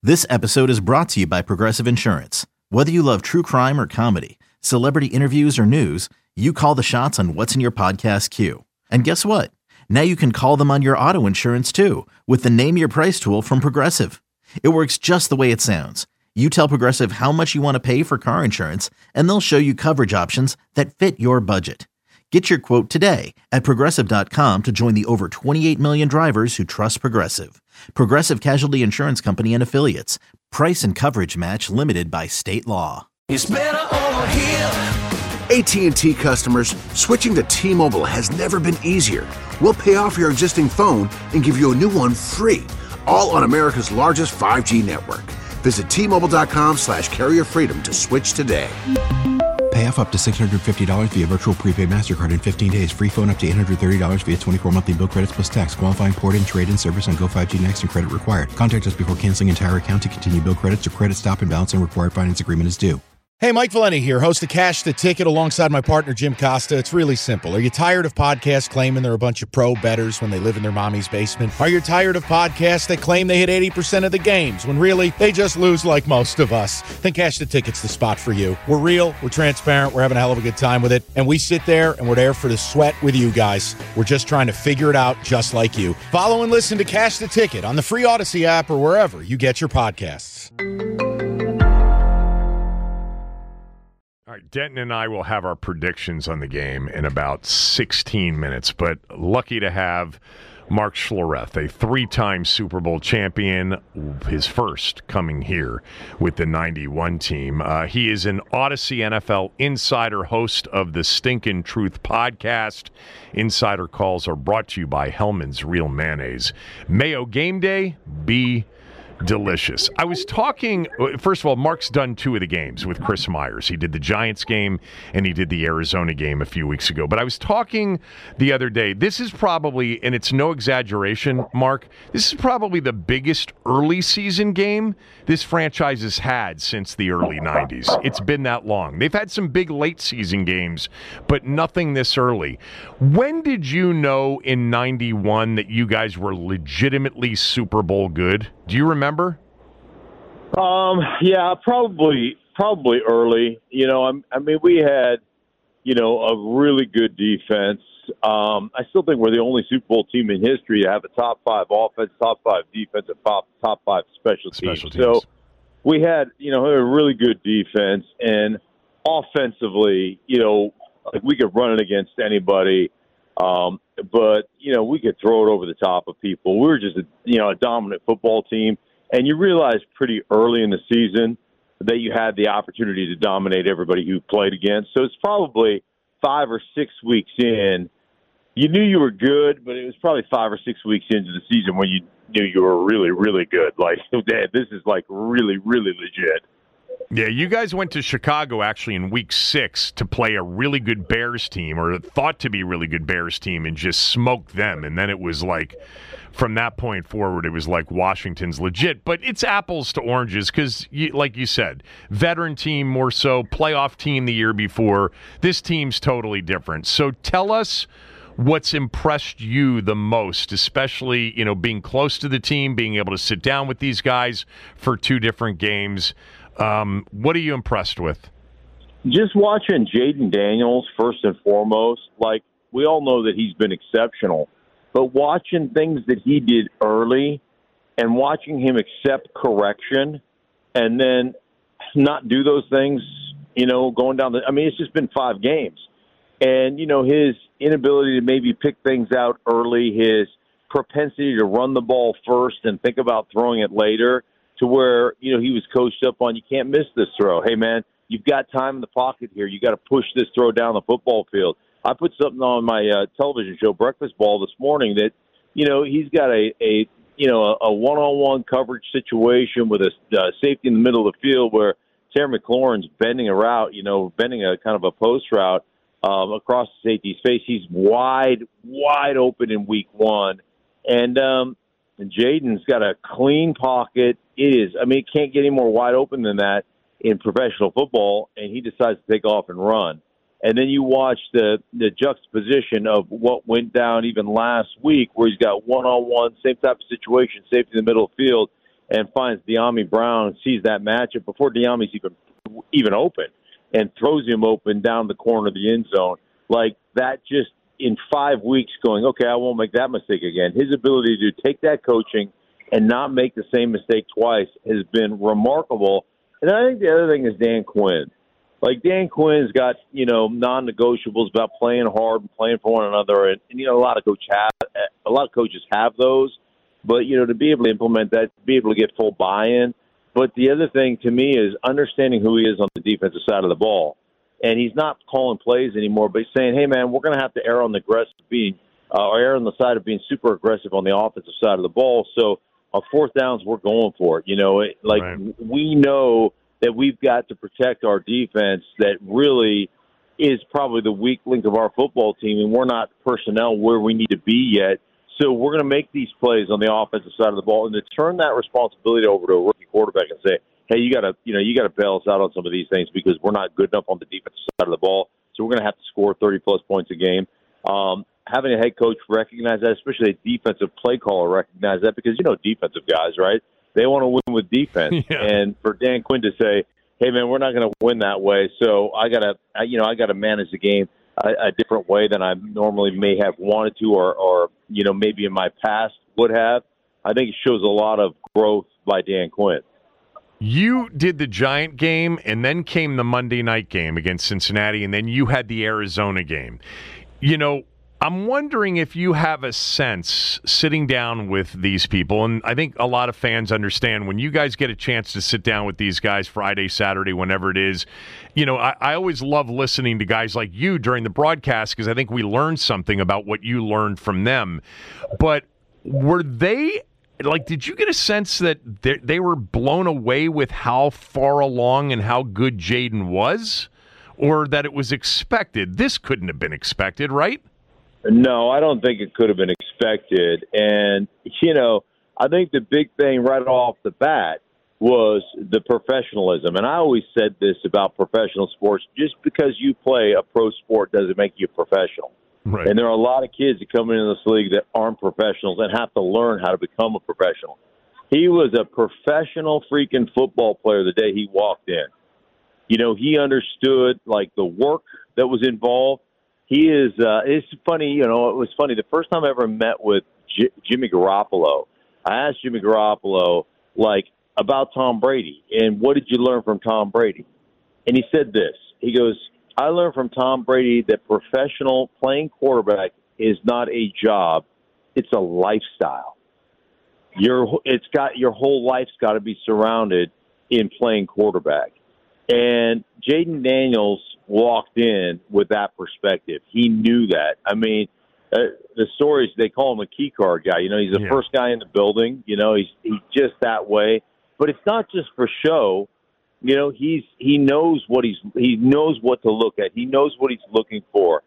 This episode is brought to you by Progressive Insurance. Whether you love true crime or comedy, celebrity interviews or news, you call the shots on what's in your podcast queue. And guess what? Now you can call them on your auto insurance too with the Name Your Price tool from Progressive. It works just the way it sounds. You tell Progressive how much you want to pay for car insurance, and they'll show you coverage options that fit your budget. Get your quote today at Progressive.com to join the over 28 million drivers who trust Progressive. Progressive Casualty Insurance Company and Affiliates. Price and coverage match limited by state law. It's better over here. AT&T customers, switching to T-Mobile has never been easier. We'll pay off your existing phone and give you a new one free, all on America's largest 5G network. Visit T-Mobile.com/carrier freedom to switch today. Pay off up to $650 via virtual prepaid MasterCard in 15 days. Free phone up to $830 via 24 monthly bill credits plus tax. Qualifying port-in, trade-in service on Go5G Next and credit required. Contact us before canceling entire account to continue bill credits or credit stop and balance and required finance agreement is due. Hey, Mike Valenti here, host of Cash the Ticket alongside my partner, Jim Costa. It's really simple. Are you tired of podcasts claiming they're a bunch of pro bettors when they live in their mommy's basement? Are you tired of podcasts that claim they hit 80% of the games when really they just lose like most of us? Then Cash the Ticket's the spot for you. We're real, we're transparent, we're having a hell of a good time with it, and we sit there and we're there for the sweat with you guys. We're just trying to figure it out just like you. Follow and listen to Cash the Ticket on the free Odyssey app or wherever you get your podcasts. All right, Denton and I will have our predictions on the game in about 16 minutes, but lucky to have Mark Schlereth, a three-time Super Bowl champion, his first coming here with the 91 team. He is an Odyssey NFL insider, host of the Stinkin' Truth podcast. Insider calls are brought to you by Hellman's Real Mayonnaise. Mayo game day, be delicious. I was talking, first of all, Mark's done two of the games with Chris Myers. He did the Giants game and he did the Arizona game a few weeks ago. But I was talking the other day, this is probably, and it's no exaggeration, Mark, this is probably the biggest early season game this franchise has had since the early 90s. It's been that long. They've had some big late season games, but nothing this early. When did you know in 91 that you guys were legitimately Super Bowl good? Do you remember? Yeah, probably early. You know, I mean, we had, you know, a really good defense. I still think we're the only Super Bowl team in history to have a top five offense, top five defense, and top five special teams. So we had, you know, a really good defense, and offensively, you know, like we could run it against anybody. But, you know, we could throw it over the top of people. We were just, a dominant football team. And you realize pretty early in the season that you had the opportunity to dominate everybody you played against. So it's probably 5 or 6 weeks in. You knew you were good, but it was probably 5 or 6 weeks into the season when you knew you were really, really good. Like, Dad, this is like really, really legit. Yeah, you guys went to Chicago actually in week 6 to play a really good Bears team, or thought to be a really good Bears team, and just smoked them. And then it was like, from that point forward, it was like Washington's legit. But it's apples to oranges because, like you said, veteran team more so, playoff team the year before. This team's totally different. So tell us what's impressed you the most, especially, you know, being close to the team, being able to sit down with these guys for 2 different games. What are you impressed with? Just watching Jaden Daniels, first and foremost. Like, we all know that he's been exceptional, but watching things that he did early and watching him accept correction and then not do those things, you know, going down it's just been 5 games. And, you know, his inability to maybe pick things out early, his propensity to run the ball first and think about throwing it later, to where, you know, he was coached up on, you can't miss this throw. Hey, man, you've got time in the pocket here. You got to push this throw down the football field. I put something on my television show, Breakfast Ball, this morning that, you know, he's got a one-on-one coverage situation with a safety in the middle of the field where Terry McLaurin's bending a route, you know, bending a kind of a post route across the safety's face. He's wide open in week 1. And Jaden's got a clean pocket. It can't get any more wide open than that in professional football, and he decides to take off and run. And then you watch the juxtaposition of what went down even last week, where he's got one-on-one, same type of situation, safety in the middle of the field. and finds De'Ami Brown and sees that matchup before De'Ami's even open and throws him open down the corner of the end zone. Like that, just in 5 weeks going, okay, I won't make that mistake again. His ability to take that coaching and not make the same mistake twice has been remarkable. And I think the other thing is Dan Quinn. Like Dan Quinn's got, non-negotiables about playing hard and playing for one another. And a lot of coaches have those. But, to be able to implement that, to be able to get full buy-in. But the other thing to me is understanding who he is on the defensive side of the ball. And he's not calling plays anymore, but he's saying, hey, man, we're going to have to err on the err on the side of being super aggressive on the offensive side of the ball. So on fourth downs, we're going for it. Right. We know that we've got to protect our defense that really is probably the weak link of our football team, and we're not personnel where we need to be yet. So we're going to make these plays on the offensive side of the ball, and to turn that responsibility over to a rookie quarterback and say, hey, you got to bail us out on some of these things because we're not good enough on the defensive side of the ball. So we're going to have to score 30-plus points a game. Having a head coach recognize that, especially a defensive play caller recognize that, because defensive guys, right? They want to win with defense, yeah. And for Dan Quinn to say, "Hey, man, we're not going to win that way," so I gotta manage the game a different way than I normally may have wanted to, or maybe in my past would have. I think it shows a lot of growth by Dan Quinn. You did the Giant game, and then came the Monday night game against Cincinnati, and then you had the Arizona game. I'm wondering if you have a sense, sitting down with these people, and I think a lot of fans understand when you guys get a chance to sit down with these guys Friday, Saturday, whenever it is. I always love listening to guys like you during the broadcast because I think we learn something about what you learned from them. But were they... did you get a sense that they were blown away with how far along and how good Jayden was? Or that it was expected? This couldn't have been expected, right? No, I don't think it could have been expected. And, I think the big thing right off the bat was the professionalism. And I always said this about professional sports. Just because you play a pro sport doesn't make you a professional. Right. And there are a lot of kids that come into this league that aren't professionals and have to learn how to become a professional. He was a professional freaking football player the day he walked in. He understood, the work that was involved. He is, it's funny, it was funny. The first time I ever met with Jimmy Garoppolo, I asked Jimmy Garoppolo, about Tom Brady, and what did you learn from Tom Brady? And he said this. He goes, I learned from Tom Brady that professional playing quarterback is not a job. It's a lifestyle. Your whole life's got to be surrounded in playing quarterback. And Jayden Daniels walked in with that perspective. He knew that. I mean, the stories, they call him a key card guy. He's the first guy in the building. He's just that way. But it's not just for show. He knows what he knows what to look at. He knows what he's looking for.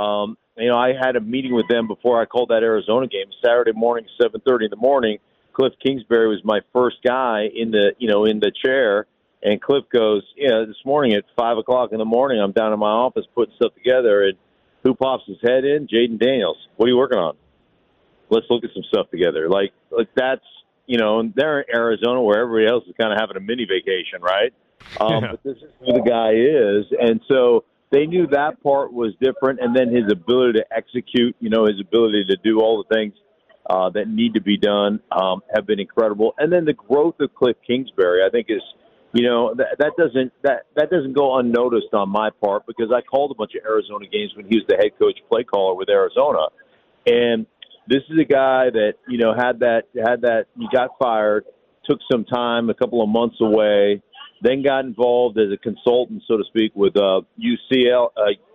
I had a meeting with them before I called that Arizona game Saturday morning, 7:30 in the morning. Cliff Kingsbury was my first guy in the chair. And Cliff goes, this morning at 5 o'clock in the morning, I'm down in my office putting stuff together, and who pops his head in? Jayden Daniels. What are you working on? Let's look at some stuff together. That's, they're in Arizona where everybody else is kind of having a mini vacation, right? But this is who the guy is. And so they knew that part was different, and then his ability to execute, his ability to do all the things that need to be done have been incredible. And then the growth of Cliff Kingsbury, I think, is – that doesn't go unnoticed on my part because I called a bunch of Arizona games when he was the head coach play caller with Arizona. And this is a guy that, had that he got fired, took some time, a couple of months away, then got involved as a consultant, so to speak, with USC,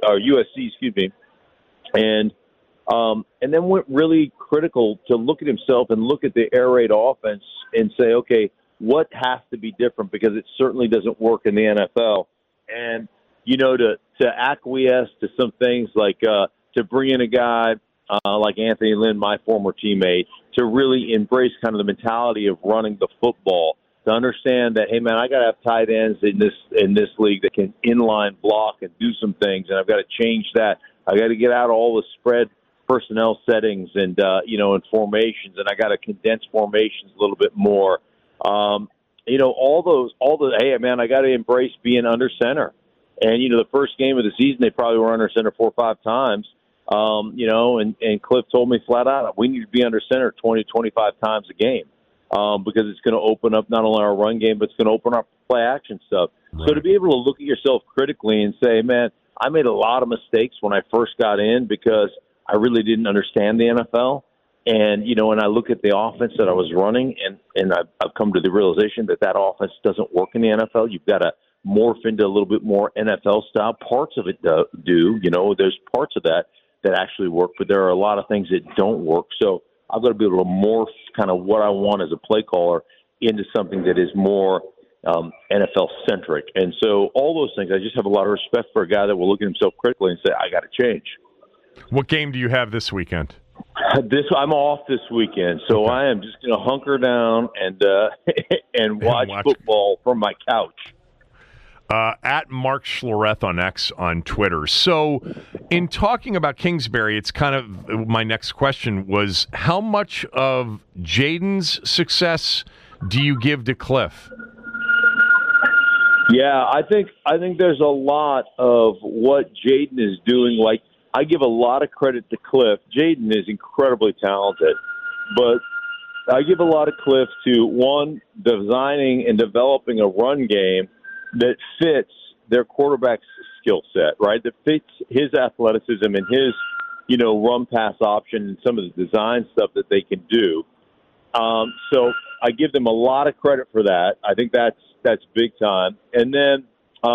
and then went really critical to look at himself and look at the air raid offense and say, okay, what has to be different because it certainly doesn't work in the NFL. And, to acquiesce to some things like to bring in a guy like Anthony Lynn, my former teammate, to really embrace kind of the mentality of running the football, to understand that, hey, man, I got to have tight ends in this league that can inline block and do some things, and I've got to change that. I got to get out all the spread personnel settings and, and formations, and I got to condense formations a little bit more. Hey, man, I got to embrace being under center. And, the first game of the season, they probably were under center 4 or 5 times, and Cliff told me flat out, we need to be under center 20, 25 times a game because it's going to open up not only our run game, but it's going to open up play action stuff. Right. So to be able to look at yourself critically and say, man, I made a lot of mistakes when I first got in because I really didn't understand the NFL. And, when I look at the offense that I was running, and I've come to the realization that offense doesn't work in the NFL. You've got to morph into a little bit more NFL style. Parts of it do. There's parts of that actually work, but there are a lot of things that don't work. So I've got to be able to morph kind of what I want as a play caller into something that is more NFL-centric. And so all those things, I just have a lot of respect for a guy that will look at himself critically and say, I got to change. What game do you have this weekend? I'm off this weekend, so okay. I am just going to hunker down and watch football from my couch. At Mark Schlereth on X on Twitter. So in talking about Kingsbury, it's kind of my next question was, how much of Jayden's success do you give to Cliff? Yeah, I think there's a lot of what Jayden is doing. Like, I give a lot of credit to Cliff. Jayden is incredibly talented, but I give a lot of Cliff to, one, designing and developing a run game that fits their quarterback's skill set, right? That fits his athleticism and his, run pass option and some of the design stuff that they can do. So I give them a lot of credit for that. I think that's big time. And then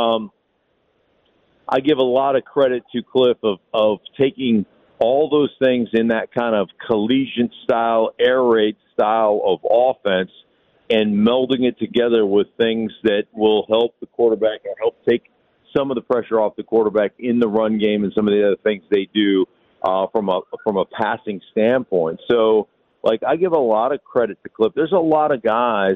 I give a lot of credit to Cliff of taking all those things in that kind of collegiate style, air raid style of offense and melding it together with things that will help the quarterback and help take some of the pressure off the quarterback in the run game and some of the other things they do from a passing standpoint. So, I give a lot of credit to Cliff. There's a lot of guys,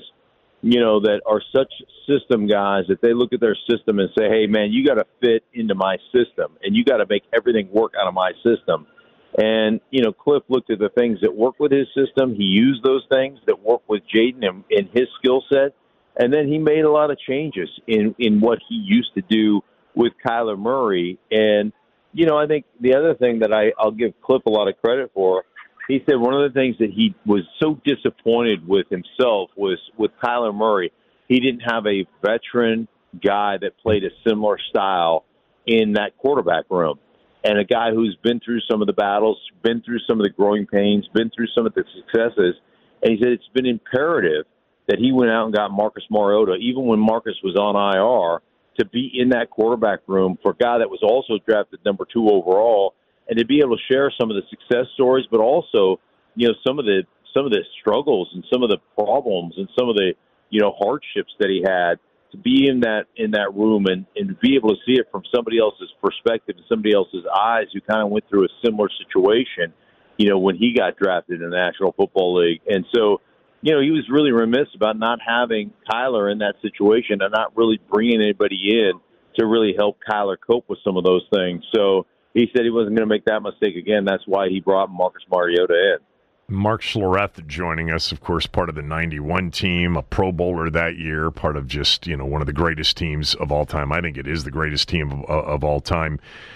that are such system guys that they look at their system and say, hey, man, you got to fit into my system, and you got to make everything work out of my system. And, Cliff looked at the things that work with his system. He used those things that work with Jayden in his skill set. And then he made a lot of changes in what he used to do with Kyler Murray. And, I think the other thing that I'll give Cliff a lot of credit for, he said one of the things that he was so disappointed with himself was with Kyler Murray. He didn't have a veteran guy that played a similar style in that quarterback room. And a guy who's been through some of the battles, been through some of the growing pains, been through some of the successes. And he said it's been imperative that he went out and got Marcus Mariota, even when Marcus was on IR, to be in that quarterback room for a guy that was also drafted number 2 overall, and to be able to share some of the success stories, but also, some of the struggles and some of the problems and some of the, hardships that he had. To be in that room and to be able to see it from somebody else's perspective and somebody else's eyes who kind of went through a similar situation, when he got drafted in the National Football League. And so, he was really remiss about not having Kyler in that situation and not really bringing anybody in to really help Kyler cope with some of those things. So he said he wasn't going to make that mistake again. That's why he brought Marcus Mariota in. Mark Schlereth joining us, of course, part of the 91 team, a Pro Bowler that year, part of just, one of the greatest teams of all time. I think it is the greatest team of all time.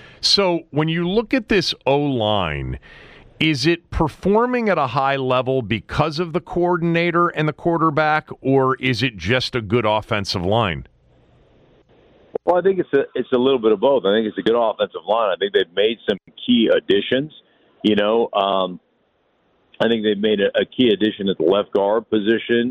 So when you look at this O-line, is it performing at a high level because of the coordinator and the quarterback, or is it just a good offensive line? Well, I think it's a little bit of both. I think it's a good offensive line. I think they've made some key additions, I think they've made a key addition at the left guard position.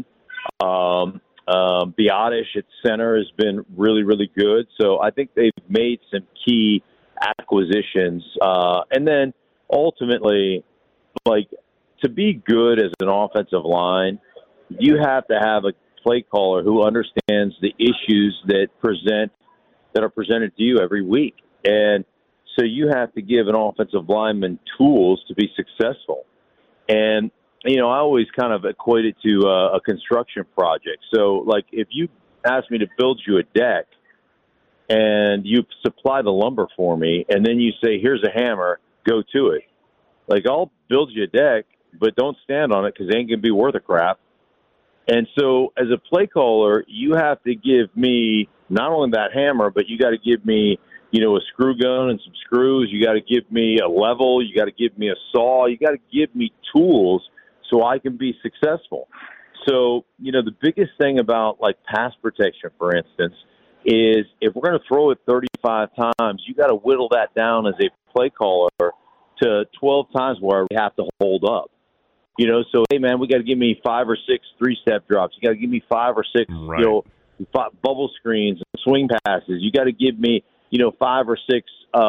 Biotish at center has been really, really good. So I think they've made some key acquisitions. And then ultimately, to be good as an offensive line, you have to have a play caller who understands the issues that are presented to you every week. And so you have to give an offensive lineman tools to be successful. And, I always kind of equate it to a construction project. So, if you ask me to build you a deck and you supply the lumber for me and then you say, here's a hammer, go to it. I'll build you a deck, but don't stand on it because it ain't going to be worth a crap. And so as a play caller, you have to give me not only that hammer, but you got to give me, a screw gun and some screws. You got to give me a level. You got to give me a saw. You got to give me tools so I can be successful. So, the biggest thing about like pass protection, for instance, is if we're going to throw it 35 times, you got to whittle that down as a play caller to 12 times where we have to hold up. So, hey, man, we got to give me 5 or 6 three-step drops. You got to give me 5 or 6, right. Bubble screens and swing passes. You got to give me, 5 or 6,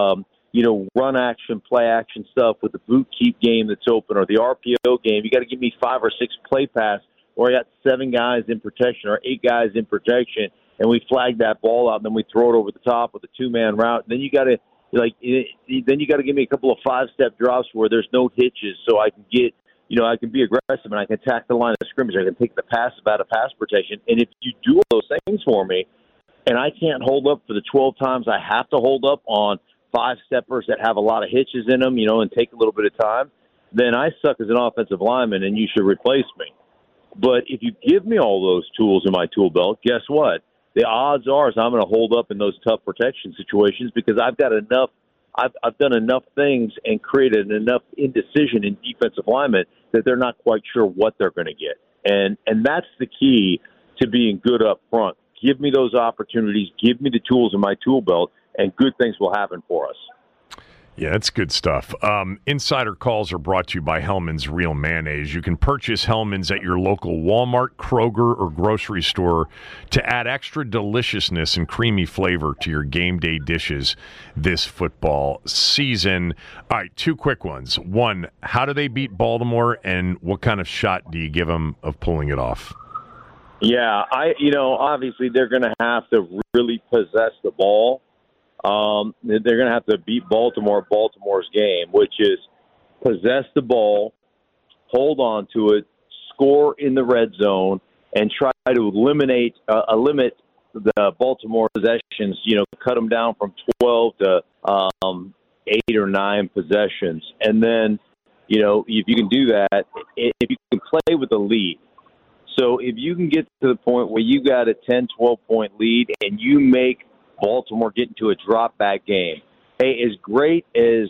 run action, play action stuff with the boot keep game that's open or the RPO game. You got to give me 5 or 6 play pass, or I got 7 guys in protection or 8 guys in protection, and we flag that ball out, and then we throw it over the top with a 2-man route. And then you got to give me a couple of 5-step drops where there's no hitches, so I can get. I can be aggressive and I can attack the line of scrimmage. I can take the pass out of pass protection. And if you do all those things for me, and I can't hold up for the 12 times I have to hold up on 5-steppers that have a lot of hitches in them, and take a little bit of time, then I suck as an offensive lineman and you should replace me. But if you give me all those tools in my tool belt, guess what? The odds are is I'm going to hold up in those tough protection situations because I've got enough. I've done enough things and created enough indecision in defensive linemen that they're not quite sure what they're going to get. And that's the key to being good up front. Give me those opportunities. Give me the tools in my tool belt, and good things will happen for us. Yeah, that's good stuff. Insider calls are brought to you by Hellman's Real Mayonnaise. You can purchase Hellman's at your local Walmart, Kroger, or grocery store to add extra deliciousness and creamy flavor to your game day dishes this football season. All right, 2 quick ones. One, how do they beat Baltimore, and what kind of shot do you give them of pulling it off? Yeah, obviously they're going to have to really possess the ball. They're going to have to beat Baltimore's game, which is possess the ball, hold on to it, score in the red zone, and try to limit the Baltimore possessions, cut them down from 12 to 8 or 9 possessions. And then, if you can do that, if you can play with the lead. So if you can get to the point where you got a 10, 12-point lead and you make Baltimore get into a drop-back game. Hey, as great as,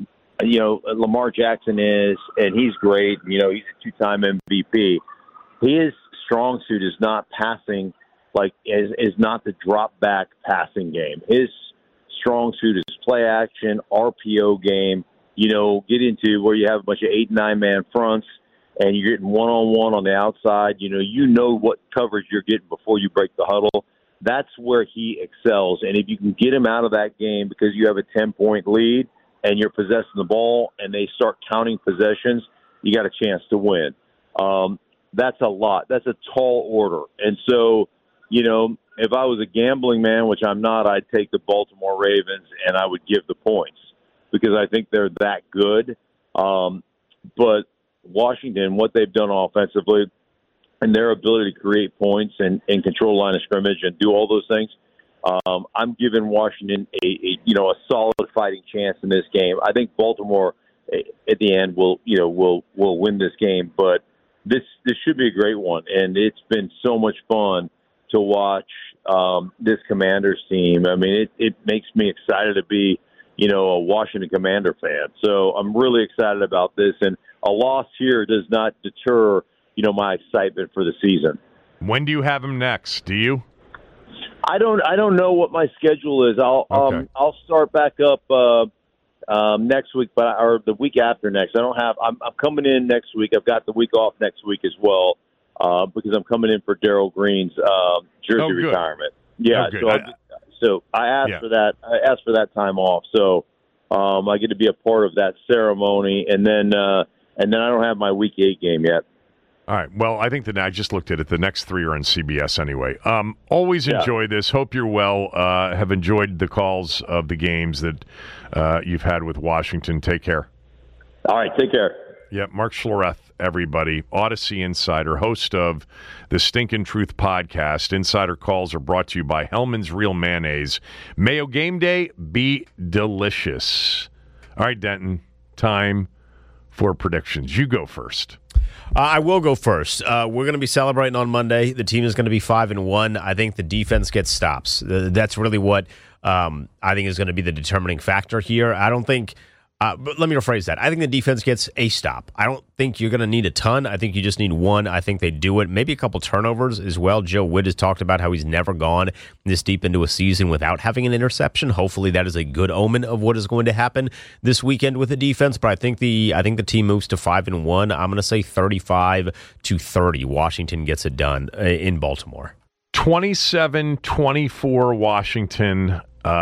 Lamar Jackson is, and he's great, he's a 2-time MVP, his strong suit is not passing, is not the drop-back passing game. His strong suit is play action, RPO game, get into where you have a bunch of 8 and 9-man fronts, and you're getting one-on-one on the outside. You know what coverage you're getting before you break the huddle. That's where he excels. And if you can get him out of that game because you have a 10-point lead and you're possessing the ball and they start counting possessions, you got a chance to win. That's a lot. That's a tall order. And so, if I was a gambling man, which I'm not, I'd take the Baltimore Ravens and I would give the points because I think they're that good. But Washington, what they've done offensively, and their ability to create points and control line of scrimmage and do all those things, I'm giving Washington a solid fighting chance in this game. I think Baltimore at the end will win this game, but this should be a great one, and it's been so much fun to watch this Commanders team. I mean, it makes me excited to be a Washington Commander fan. So I'm really excited about this, and a loss here does not deter my excitement for the season. When do you have him next? Do you? I don't know what my schedule is. I'll start back up next week, or the week after next. I'm coming in next week. I've got the week off next week as well because I'm coming in for Darryl Green's jersey retirement. Yeah, so I asked for that. I asked for that time off. So I get to be a part of that ceremony, and then I don't have my week 8 game yet. All right. Well, I think I just looked at it. The next 3 are on CBS anyway. Always enjoy this. Hope you're well. Have enjoyed the calls of the games that you've had with Washington. Take care. All right. Take care. Yeah, Mark Schlereth, everybody. Odyssey Insider, host of the Stinkin' Truth podcast. Insider calls are brought to you by Hellman's Real Mayonnaise. Mayo game day, be delicious. All right, Denton, time for predictions. You go first. I will go first. We're going to be celebrating on Monday. The team is going to be 5-1. I think the defense gets stops. That's really what I think is going to be the determining factor here. I don't think but let me rephrase that. I think the defense gets a stop. I don't think you're going to need a ton. I think you just need one. I think they do it. Maybe a couple turnovers as well. Joe Witt has talked about how he's never gone this deep into a season without having an interception. Hopefully that is a good omen of what is going to happen this weekend with the defense. But I think the team moves to 5-1. I'm going to say 35-30. Washington gets it done in Baltimore. 27-24 Washington.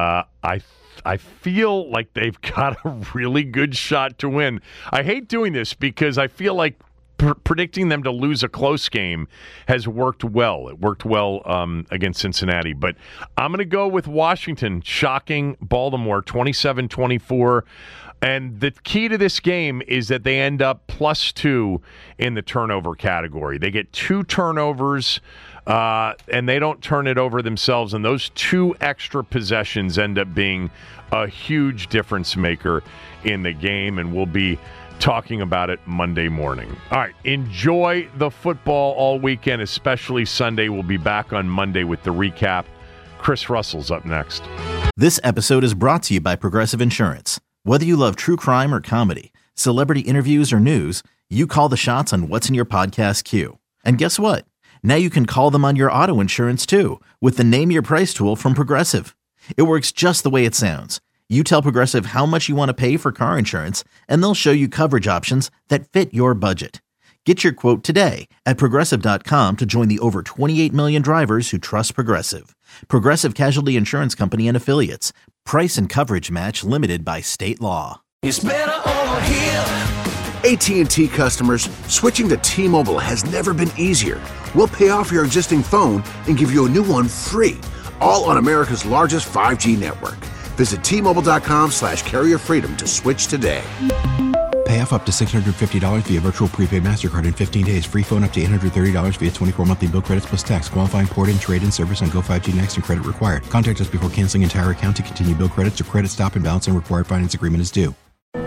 I feel like they've got a really good shot to win. I hate doing this because I feel like predicting them to lose a close game has worked well. It worked well against Cincinnati. But I'm going to go with Washington, shocking Baltimore, 27-24. And the key to this game is that they end up +2 in the turnover category. They get 2 turnovers, and they don't turn it over themselves. And those 2 extra possessions end up being a huge difference maker in the game. And we'll be talking about it Monday morning. All right, enjoy the football all weekend, especially Sunday. We'll be back on Monday with the recap. Chris Russell's up next. This episode is brought to you by Progressive Insurance. Whether you love true crime or comedy, celebrity interviews or news, you call the shots on what's in your podcast queue. And guess what? Now you can call them on your auto insurance too with the Name Your Price tool from Progressive. It works just the way it sounds. You tell Progressive how much you want to pay for car insurance, and they'll show you coverage options that fit your budget. Get your quote today at Progressive.com to join the over 28 million drivers who trust Progressive. Progressive Casualty Insurance Company and Affiliates. Price and coverage match limited by state law. It's better over here. AT&T customers, switching to T-Mobile has never been easier. We'll pay off your existing phone and give you a new one free, all on America's largest 5G network. Visit T-Mobile.com/carrier freedom to switch today. Pay off up to $650 via virtual prepaid MasterCard in 15 days. Free phone up to $830 via 24 monthly bill credits plus tax. Qualifying port-in, trade-in service on Go5G Next and credit required. Contact us before canceling entire account to continue bill credits or credit stop and balance and required finance agreement is due.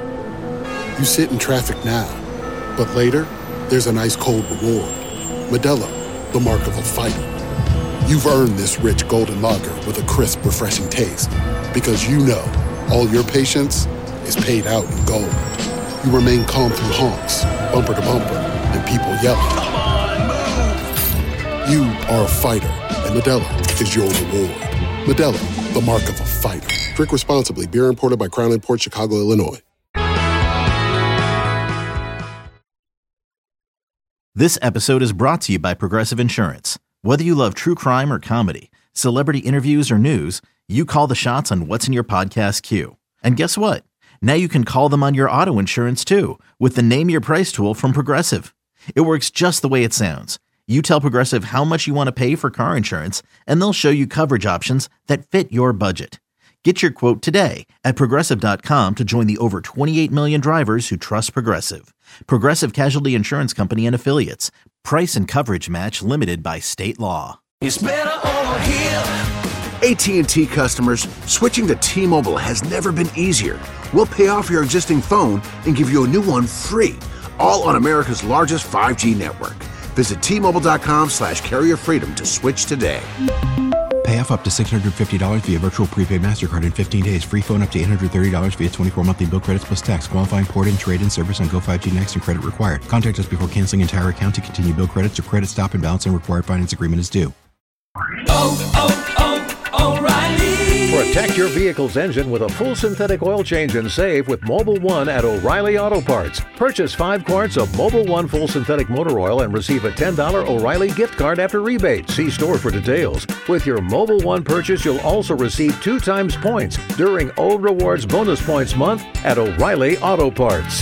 You sit in traffic now, but later, there's an ice-cold reward. Modelo, the mark of a fighter. You've earned this rich golden lager with a crisp, refreshing taste. Because you know, all your patience is paid out in gold. You remain calm through honks, bumper to bumper, and people yelling. Come on, move! You are a fighter, and Modelo is your reward. Modelo, the mark of a fighter. Drink responsibly. Beer imported by Crown Imports, Chicago, Illinois. This episode is brought to you by Progressive Insurance. Whether you love true crime or comedy, celebrity interviews or news, you call the shots on what's in your podcast queue. And guess what? Now you can call them on your auto insurance too with the Name Your Price tool from Progressive. It works just the way it sounds. You tell Progressive how much you want to pay for car insurance, and they'll show you coverage options that fit your budget. Get your quote today at Progressive.com to join the over 28 million drivers who trust Progressive. Progressive Casualty Insurance Company and Affiliates. Price and coverage match limited by state law. It's better over here. AT&T customers, switching to T-Mobile has never been easier. We'll pay off your existing phone and give you a new one free, all on America's largest 5G network. Visit T-Mobile.com/carrier freedom to switch today. Pay off up to $650 via virtual prepaid MasterCard in 15 days. Free phone up to $830 via 24 monthly bill credits plus tax. Qualifying port-in, trade-in service on Go5G Next and credit required. Contact us before canceling entire account to continue bill credits or credit stop and balance and required finance agreement is due. O'Reilly. Protect your vehicle's engine with a full synthetic oil change and save with Mobil 1 at O'Reilly Auto Parts. Purchase 5 quarts of Mobil 1 full synthetic motor oil and receive a $10 O'Reilly gift card after rebate. See store for details. With your Mobil 1 purchase, you'll also receive 2 times points during O Rewards Bonus Points Month at O'Reilly Auto Parts.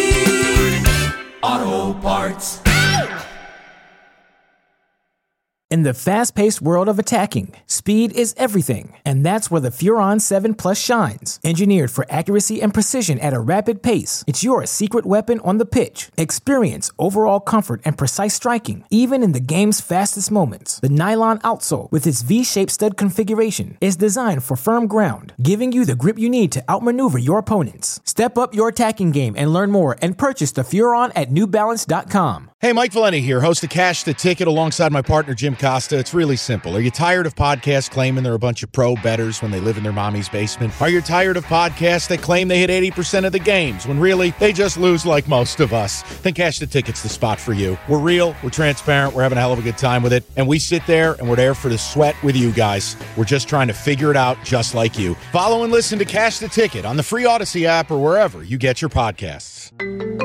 O'Reilly Auto Parts. In the fast-paced world of attacking, speed is everything, and that's where the Furon 7 Plus shines. Engineered for accuracy and precision at a rapid pace, it's your secret weapon on the pitch. Experience overall comfort and precise striking, even in the game's fastest moments. The nylon outsole, with its V-shaped stud configuration, is designed for firm ground, giving you the grip you need to outmaneuver your opponents. Step up your attacking game and learn more and purchase the Furon at NewBalance.com. Hey, Mike Valenti here, host of Cash the Ticket alongside my partner Jim Costa. It's really simple. Are you tired of podcasts claiming they're a bunch of pro bettors when they live in their mommy's basement? Are you tired of podcasts that claim they hit 80% of the games when really they just lose like most of us? Then Cash the Ticket's the spot for you. We're real, we're transparent, we're having a hell of a good time with it, and we sit there and we're there for the sweat with you guys. We're just trying to figure it out just like you. Follow and listen to Cash the Ticket on the free Odyssey app or wherever you get your podcasts.